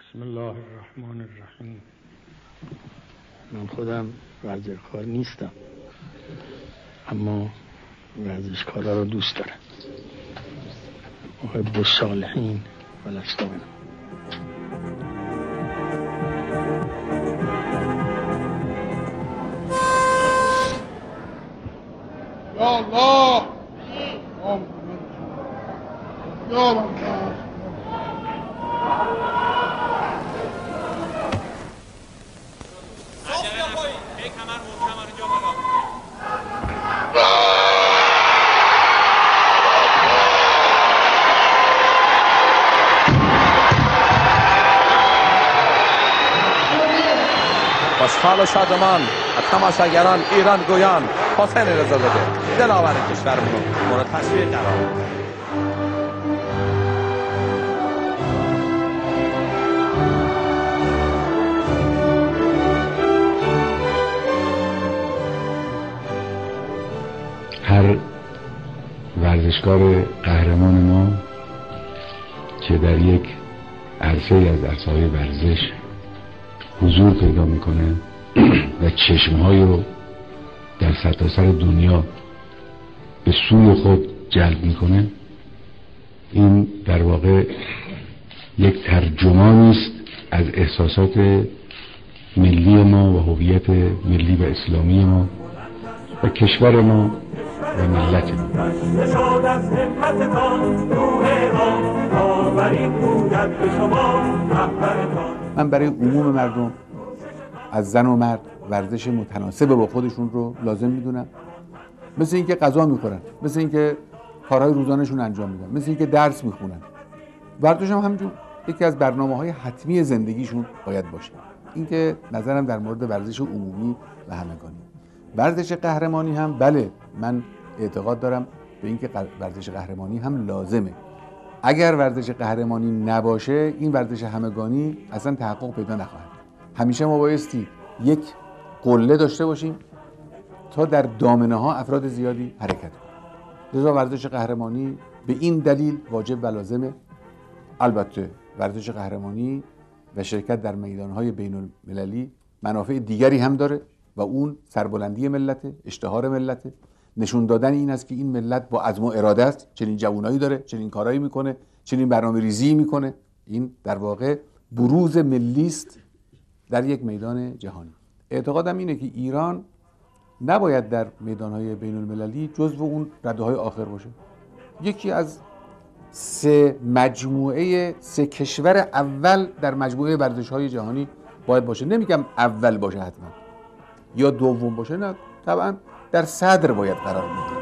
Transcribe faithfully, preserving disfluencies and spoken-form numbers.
بسم الله الرحمن الرحیم. من خودم ورزشکار نیستم، اما ورزشکارا رو دوست دارم. محب الصالحین و لست منهم. یا الله یا الله. خوشحال و شادمان از تماشاگران ایران گویان حسین رضازاده دلاور کشورمون مورد تشویق قرار. هر ورزشکار قهرمان ما که در یک عرصه از عرصه‌های ورزش حضور پیدا میکنه و چشمهای رو در سرتاسر دنیا به سوی خود جلب میکنه، این در واقع یک ترجمانی است از احساسات ملی ما و هویت ملی و اسلامی ما و کشور ما و ملت ما. من برای عموم مردم از زن و مرد ورزش متناسب با خودشون رو لازم میدونم، مثل اینکه غذا میخورن، مثل اینکه کارهای روزانه‌شون انجام میدن، مثل اینکه درس میخونن. ورزش هم همینجور یکی از برنامه‌های حتمی زندگیشون باید باشه. این که نظرم در مورد ورزش عمومی و همگانی. ورزش قهرمانی هم بله، من اعتقاد دارم به اینکه ورزش قهرمانی هم لازمه. اگر ورزش قهرمانی نباشه، این ورزش همگانی اصلا تحقق پیدا نخواهد. همیشه ما بایستی یک قله داشته باشیم تا در دامنه ها افراد زیادی حرکت کنند. لذا ورزش قهرمانی به این دلیل واجب و لازمه. البته ورزش قهرمانی و شرکت در میدانهای بین المللی منافع دیگری هم داره و اون سربلندی ملت، اشتهار ملت، نشون دادن این است که این ملت با عزم و اراده است، چنین جوانایی داره، چنین کارایی میکنه، چنین برنامه‌ریزی میکنه. این در واقع بروز ملی است در یک میدان جهانی. اعتقادم اینه که ایران نباید در میدانهای بین المللی جزو اون رده‌های آخر باشه. یکی از سه مجموعه سه کشور اول در مجموعه ورزش‌های جهانی باید باشه. نمیگم اول باشه حتما یا دوم باشه، نه، طبعا در صدر باید قرار بگیره.